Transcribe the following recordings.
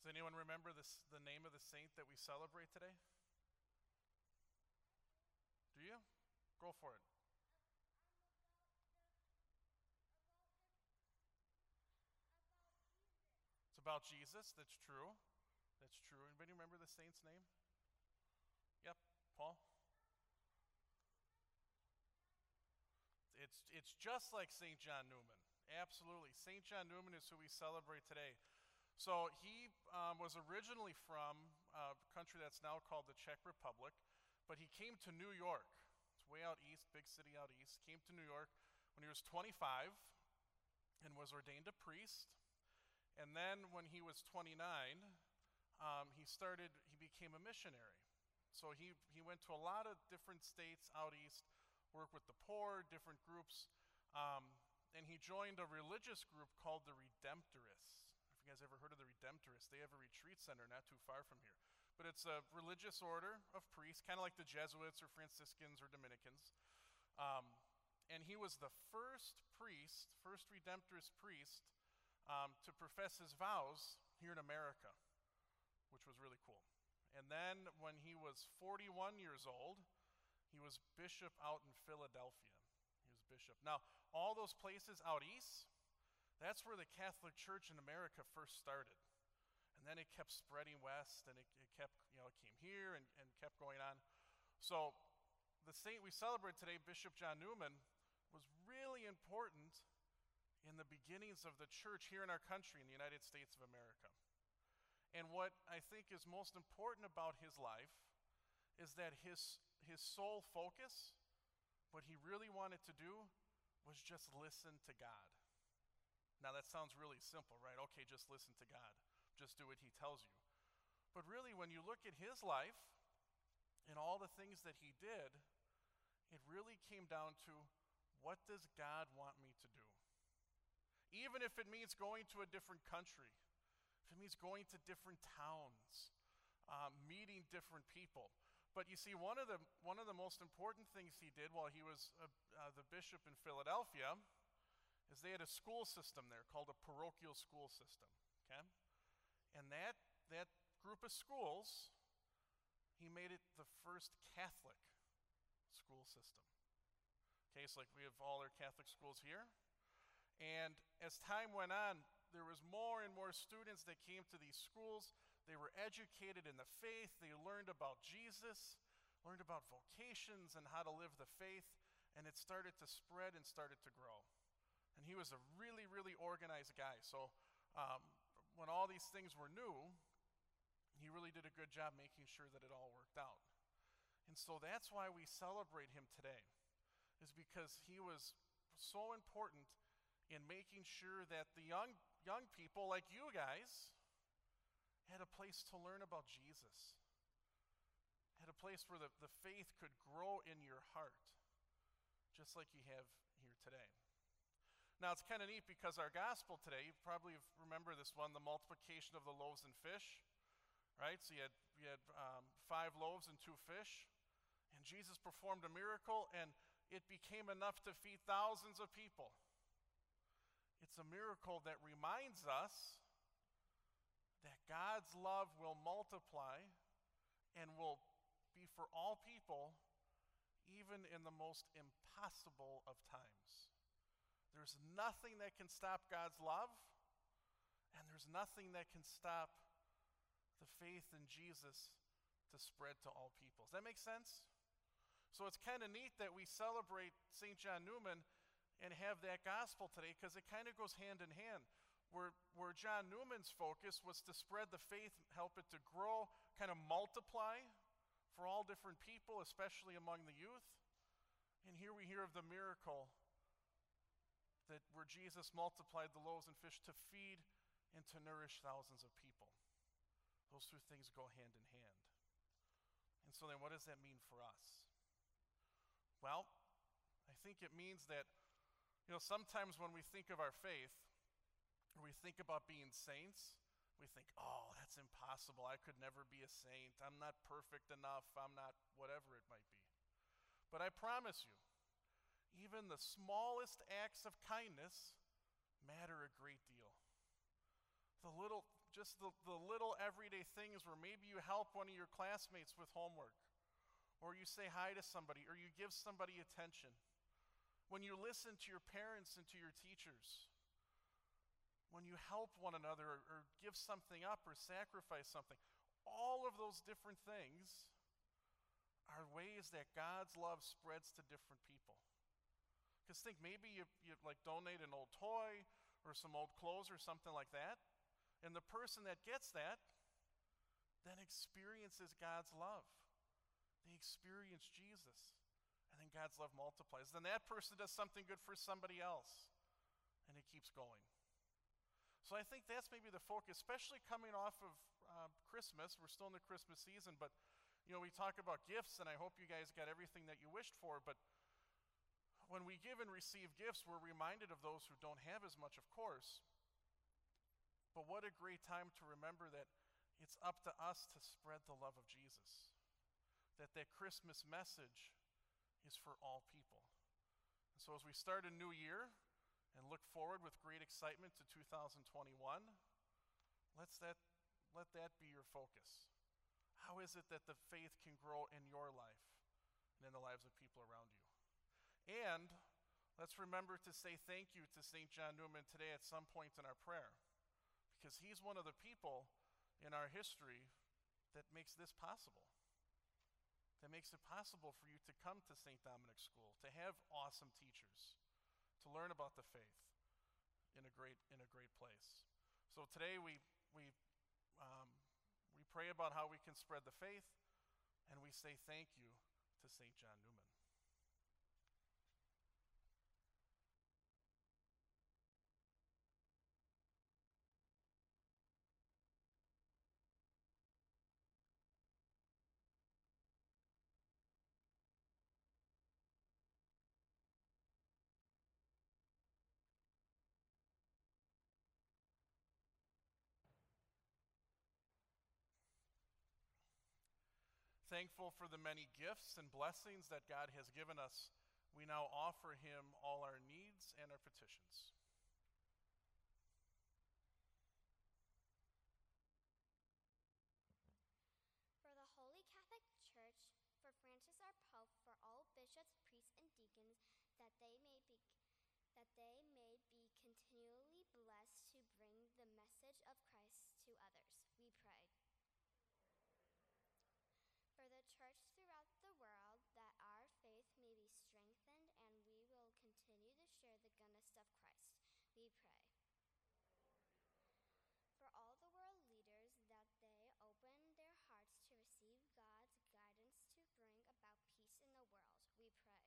Does anyone remember the name of the saint that we celebrate today? Do you? Go for it. It's about Jesus. That's true. That's true. Anybody remember the saint's name? Yep, Paul. It's just like St. John Newman. Absolutely. St. John Newman is who we celebrate today. So he was originally from a country that's now called the Czech Republic, but he came to New York. It's way out east, big city out east. Came to New York when he was 25 and was ordained a priest. And then when he was 29, he became a missionary. So he went to a lot of different states out east, worked with the poor, different groups, and he joined a religious group called the Redemptorists. If you guys ever heard of the Redemptorists, they have a retreat center not too far from here. But it's a religious order of priests, kind of like the Jesuits or Franciscans or Dominicans. And he was the first Redemptorist priest to profess his vows here in America, which was really cool. And then when he was 41 years old, he was bishop out in Philadelphia. He was bishop. Now, all those places out east, that's where the Catholic Church in America first started. And then it kept spreading west, and it kept, it came here and kept going on. So the saint we celebrate today, Bishop John Newman, was really important in the beginnings of the church here in our country, in the United States of America. And what I think is most important about his life is that his sole focus, what he really wanted to do, was just listen to God. Now that sounds really simple, right? Okay, just listen to God. Just do what he tells you. But really, when you look at his life and all the things that he did, it really came down to, what does God want me to do? Even if it means going to a different country, if it means going to different towns, meeting different people. But you see, one of the most important things he did while he was the bishop in Philadelphia is they had a school system there called a parochial school system. Okay, and that group of schools, he made it the first Catholic school system. Okay, so like we have all our Catholic schools here. And as time went on, there was more and more students that came to these schools. They were educated in the faith. They learned about Jesus, learned about vocations and how to live the faith. And it started to spread and started to grow. And he was a really, really organized guy. So when all these things were new, he really did a good job making sure that it all worked out. And so that's why we celebrate him today, is because he was so important in making sure that the young people like you guys had a place to learn about Jesus, had a place where the faith could grow in your heart, just like you have here today. Now, it's kind of neat because our gospel today, you probably remember this one, the multiplication of the loaves and fish, right? So you had 5 loaves and 2 fish, and Jesus performed a miracle, and it became enough to feed thousands of people. It's a miracle that reminds us that God's love will multiply and will be for all people, even in the most impossible of times. There's nothing that can stop God's love, and there's nothing that can stop the faith in Jesus to spread to all people. Does that make sense? So it's kind of neat that we celebrate St. John Newman and have that gospel today, because it kind of goes hand in hand. Where John Newman's focus was to spread the faith, help it to grow, kind of multiply for all different people, especially among the youth. And here we hear of the miracle that where Jesus multiplied the loaves and fish to feed and to nourish thousands of people. Those two things go hand in hand. And so then what does that mean for us? Well, I think it means that, sometimes when we think of our faith, or we think about being saints, we think, oh, that's impossible. I could never be a saint. I'm not perfect enough. I'm not whatever it might be. But I promise you, even the smallest acts of kindness matter a great deal. The just the little everyday things where maybe you help one of your classmates with homework, or you say hi to somebody, or you give somebody attention. When you listen to your parents and to your teachers, when you help one another or give something up or sacrifice something, all of those different things are ways that God's love spreads to different people. Because think, maybe you like donate an old toy or some old clothes or something like that, and the person that gets that then experiences God's love. They experience Jesus, and then God's love multiplies. Then that person does something good for somebody else, and it keeps going. So I think that's maybe the focus, especially coming off of Christmas. We're still in the Christmas season, but we talk about gifts, and I hope you guys got everything that you wished for, but when we give and receive gifts, we're reminded of those who don't have as much, of course. But what a great time to remember that it's up to us to spread the love of Jesus. That Christmas message is for all people. And so as we start a new year and look forward with great excitement to 2021, let that be your focus. How is it that the faith can grow in your life and in the lives of people around you? And let's remember to say thank you to St. John Neumann today at some point in our prayer, because he's one of the people in our history that makes this possible. That makes it possible for you to come to St. Dominic's School, to have awesome teachers, to learn about the faith in a great place. So today we pray about how we can spread the faith, and we say thank you to St. John Neumann. Thankful for the many gifts and blessings that God has given us, we now offer him all our needs and our petitions. For the Holy Catholic Church, for Francis our Pope, for all bishops, priests, and deacons, that they may be continually blessed to bring the message of Christ to others, we pray. For the Church throughout the world, that our faith may be strengthened and we will continue to share the goodness of Christ, we pray. For all the world leaders, that they open their hearts to receive God's guidance to bring about peace in the world, we pray.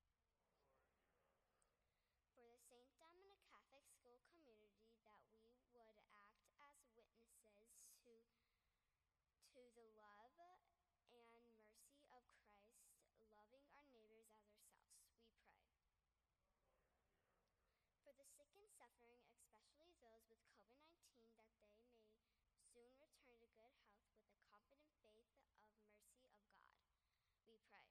For the St. Dominic Catholic School community, that we would act as witnesses to the love and mercy of Christ, loving our neighbors as ourselves, we pray. For the sick and suffering, especially those with COVID-19, that they may soon return to good health with a confident faith of mercy of God, we pray.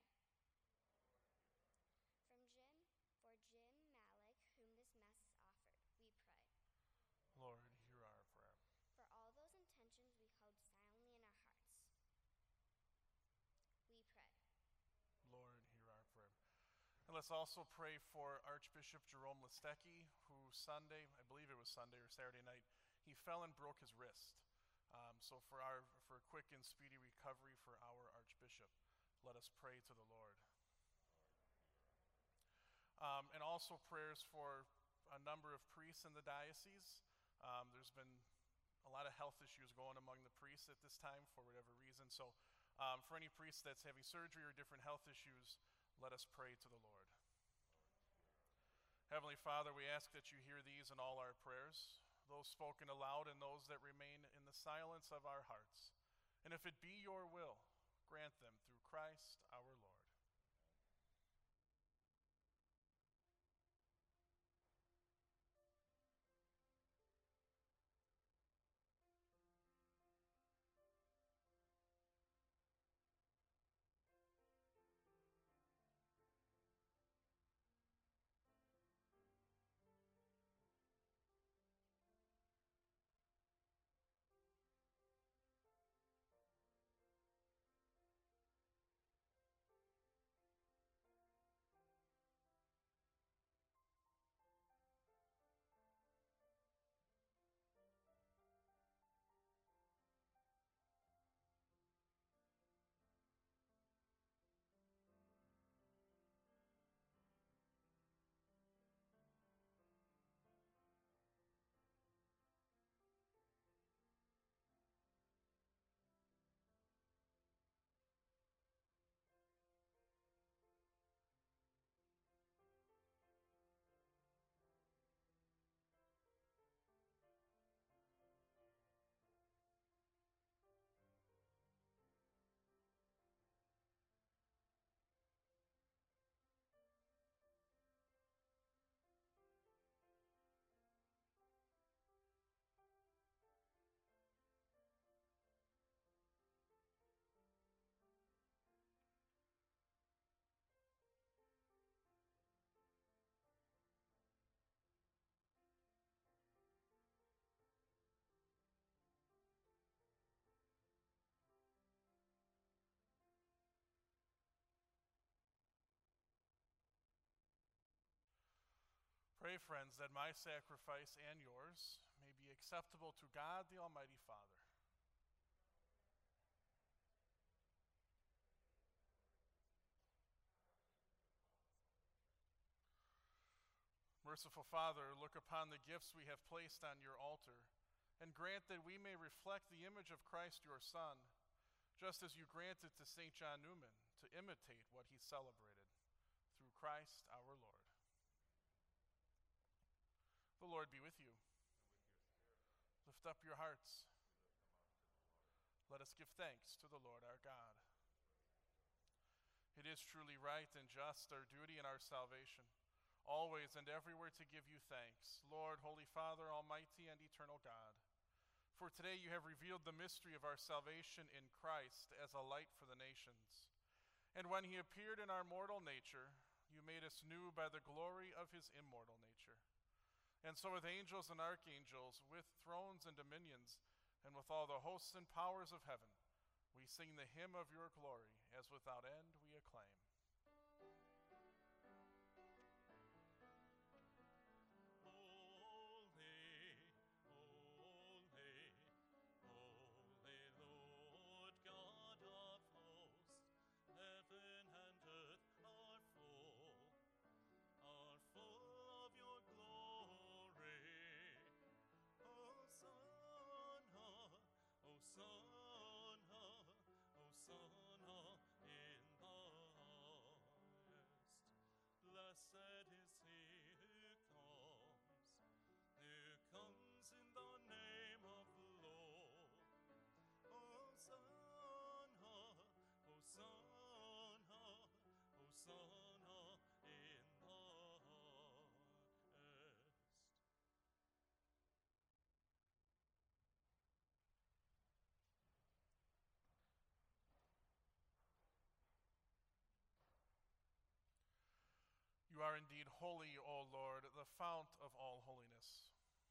For Jim Malik, whom this Mass is offered, we pray. Lord, hear our prayer. For all those intentions we hold silently in our hearts, we pray. Lord, hear our prayer. And let's also pray for Archbishop Jerome Listecki, who Sunday, I believe it was Sunday or Saturday night, he fell and broke his wrist. So for a quick and speedy recovery for our Archbishop, let us pray to the Lord. And also prayers for a number of priests in the diocese. There's been a lot of health issues going among the priests at this time for whatever reason. So for any priest that's having surgery or different health issues, let us pray to the Lord. Heavenly Father, we ask that you hear these and all our prayers, those spoken aloud and those that remain in the silence of our hearts. And if it be your will, grant them through Christ our Lord. Pray, friends, that my sacrifice and yours may be acceptable to God the Almighty Father. Merciful Father, look upon the gifts we have placed on your altar, and grant that we may reflect the image of Christ your Son, just as you granted to St. John Newman to imitate what he celebrated. Through Christ our Lord. The Lord be with you. Lift up your hearts. Let us give thanks to the Lord our God. It is truly right and just, our duty and our salvation, always and everywhere to give you thanks, Lord, Holy Father, Almighty and eternal God. For today you have revealed the mystery of our salvation in Christ as a light for the nations. And when he appeared in our mortal nature, you made us new by the glory of his immortal nature. And so with angels and archangels, with thrones and dominions, and with all the hosts and powers of heaven, we sing the hymn of your glory, as without end we acclaim. You are indeed holy, O Lord, the fount of all holiness.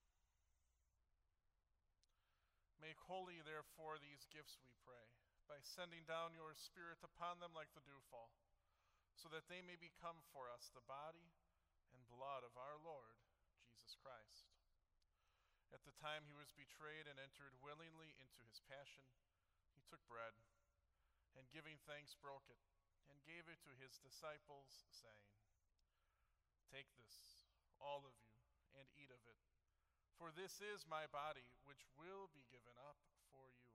Make holy, therefore, these gifts, we pray, by sending down your Spirit upon them like the dewfall, so that they may become for us the body and blood of our Lord, Jesus Christ. At the time he was betrayed and entered willingly into his passion, he took bread, and giving thanks broke it, and gave it to his disciples, saying, "Take this, all of you, and eat of it, for this is my body, which will be given up for you."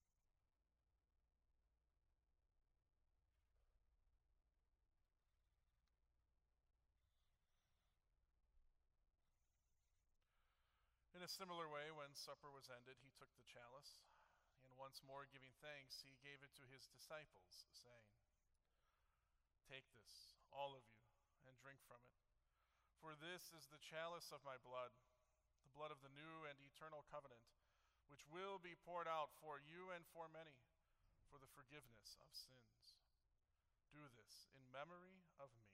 In a similar way, when supper was ended, he took the chalice, and once more giving thanks, he gave it to his disciples, saying, "Take this, all of you, and drink from it. For this is the chalice of my blood, the blood of the new and eternal covenant, which will be poured out for you and for many for the forgiveness of sins. Do this in memory of me."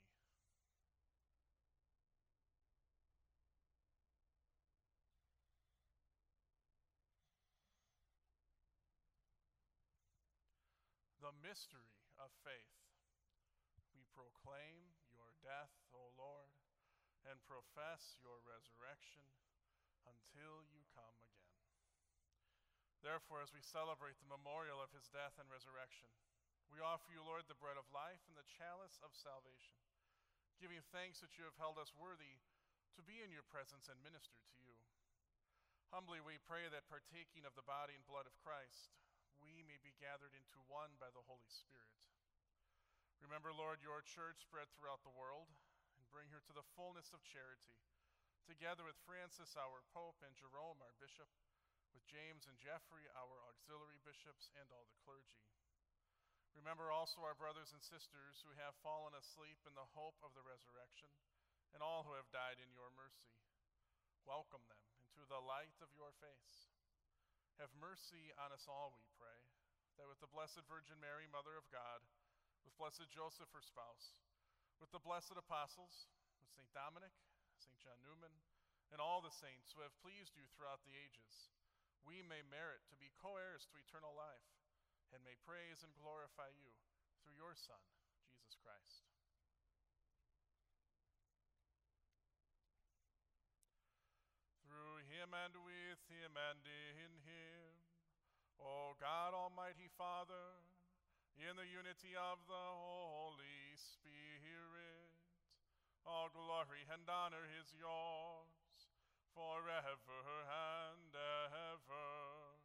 The mystery of faith. We proclaim your death, O Lord, and profess your resurrection until you come again. Therefore, as we celebrate the memorial of his death and resurrection, we offer you, Lord, the bread of life and the chalice of salvation, giving thanks that you have held us worthy to be in your presence and minister to you. Humbly we pray that, partaking of the body and blood of Christ, we may be gathered into one by the Holy Spirit. Remember, Lord, your church spread throughout the world, and bring her to the fullness of charity, together with Francis, our Pope, and Jerome, our Bishop, with James and Jeffrey, our auxiliary bishops, and all the clergy. Remember also our brothers and sisters who have fallen asleep in the hope of the resurrection, and all who have died in your mercy. Welcome them into the light of your face. Have mercy on us all, we pray, that with the Blessed Virgin Mary, Mother of God, with Blessed Joseph, her spouse, with the blessed apostles, with St. Dominic, St. John Newman, and all the saints who have pleased you throughout the ages, we may merit to be co-heirs to eternal life, and may praise and glorify you through your Son, Jesus Christ. and with him, and in him. O God, Almighty Father, in the unity of the Holy Spirit, all glory and honor is yours forever and ever.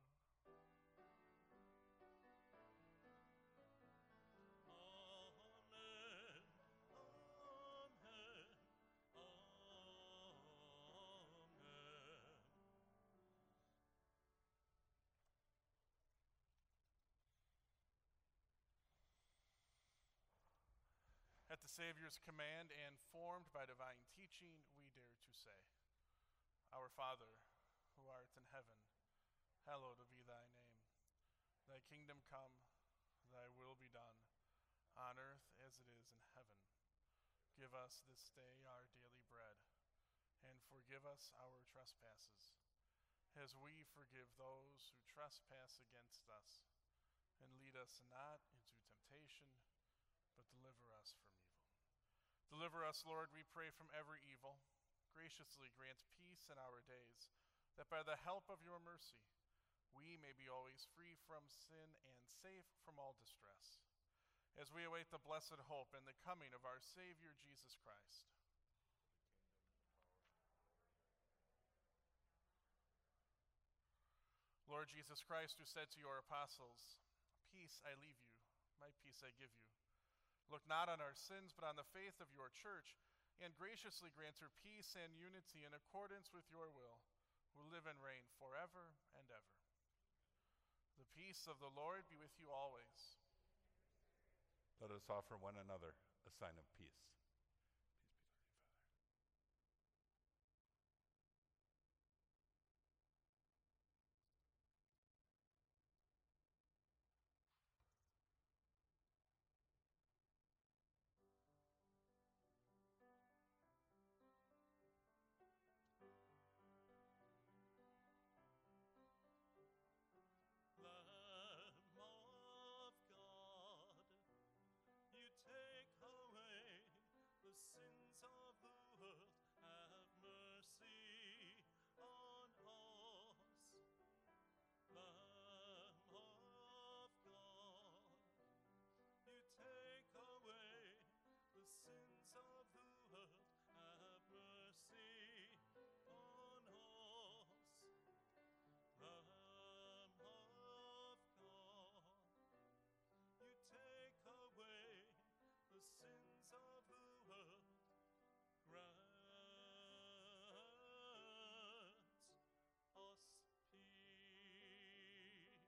Amen. Amen. Amen. At the Savior's command and formed by divine teaching, we dare to say, Our Father, who art in heaven, hallowed be thy name. Thy kingdom come, thy will be done, on earth as it is in heaven. Give us this day our daily bread, and forgive us our trespasses, as we forgive those who trespass against us. And lead us not into temptation, but deliver us from evil. Deliver us, Lord, we pray, from every evil. Graciously grant peace in our days, that by the help of your mercy we may be always free from sin and safe from all distress, as we await the blessed hope and the coming of our Savior Jesus Christ. Lord Jesus Christ, who said to your apostles, Peace I leave you, my peace I give you. Look not on our sins, but on the faith of your church, and graciously grant her peace and unity in accordance with your will, who live and reign forever and ever. The peace of the Lord be with you always. Let us offer one another a sign of peace. Lamb of God, you take away the sins of the world. Have mercy on us. Lamb of God, you take away the sins of the world. Have mercy on us. Lamb of God, you take away the sins of the world. Grant us peace.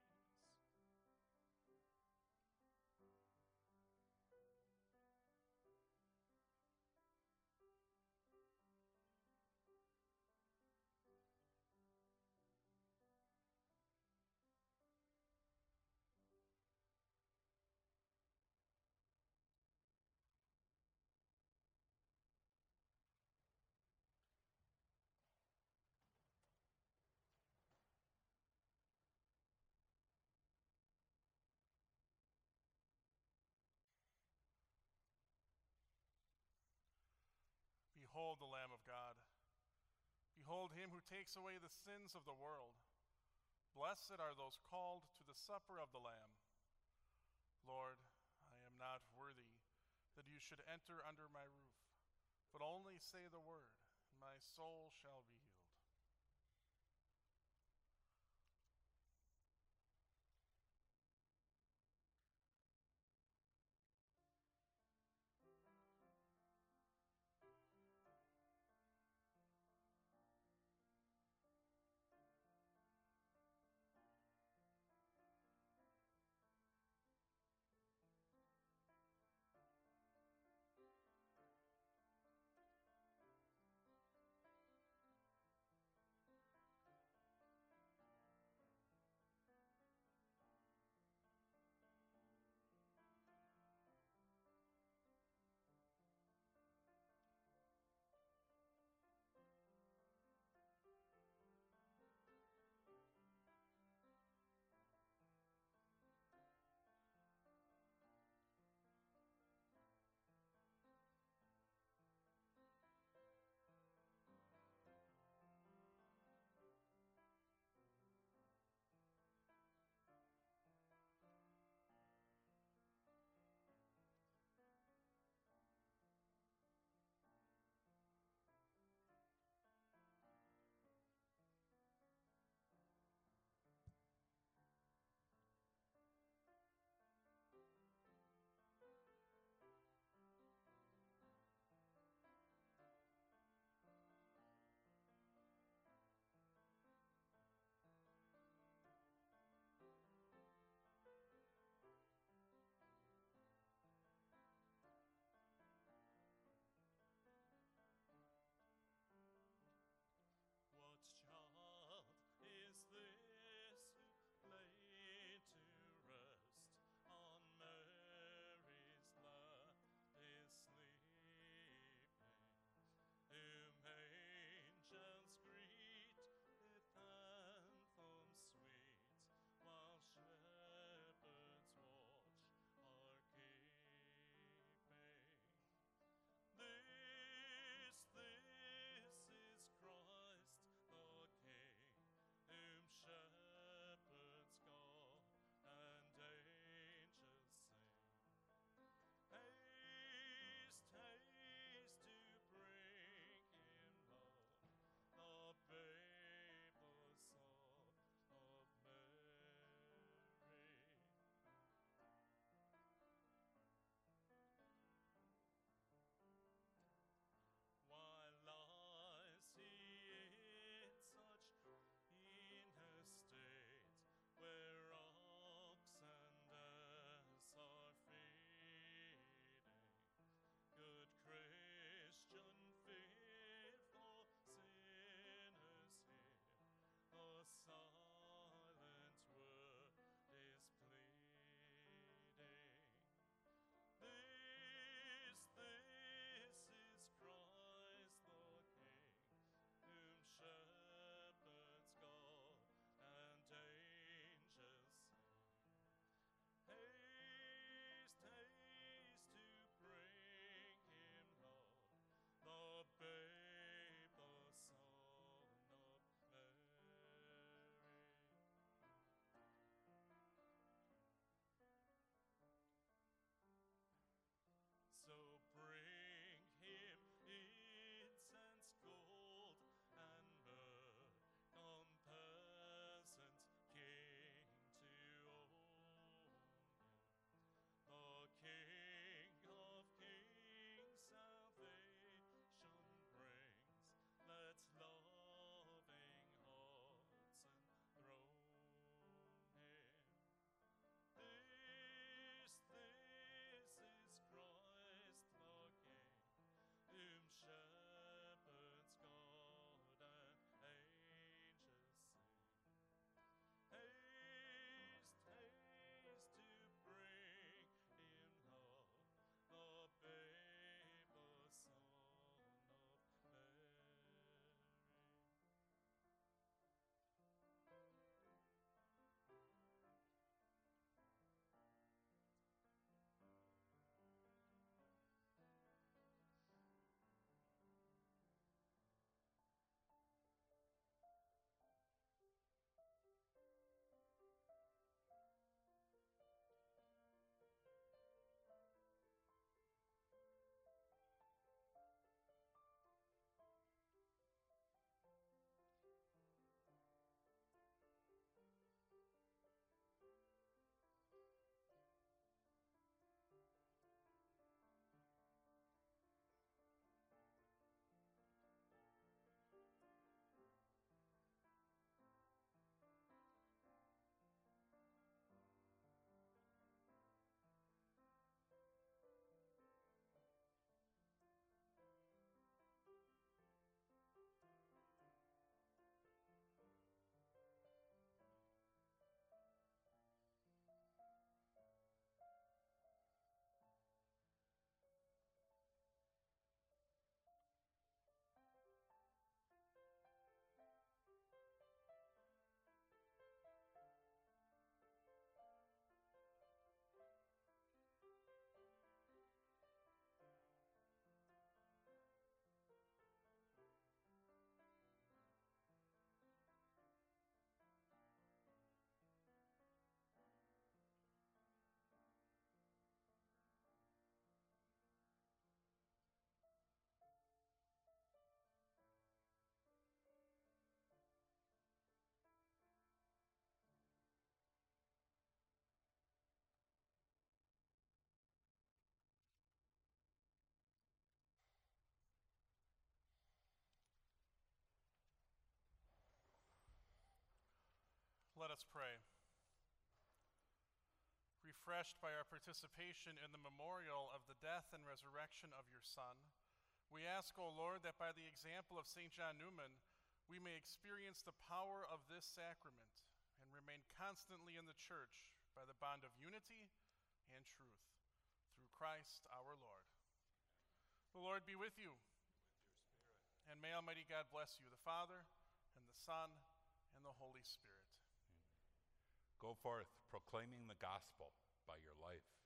Behold the Lamb of God. Behold him who takes away the sins of the world. Blessed are those called to the supper of the Lamb. Lord, I am not worthy that you should enter under my roof, but only say the word, and my soul shall be healed. Let us pray. Refreshed by our participation in the memorial of the death and resurrection of your Son, we ask, O Lord, that by the example of St. John Neumann, we may experience the power of this sacrament and remain constantly in the church by the bond of unity and truth. Through Christ our Lord. The Lord be with you. And may Almighty God bless you, the Father, and the Son, and the Holy Spirit. Go forth proclaiming the gospel by your life.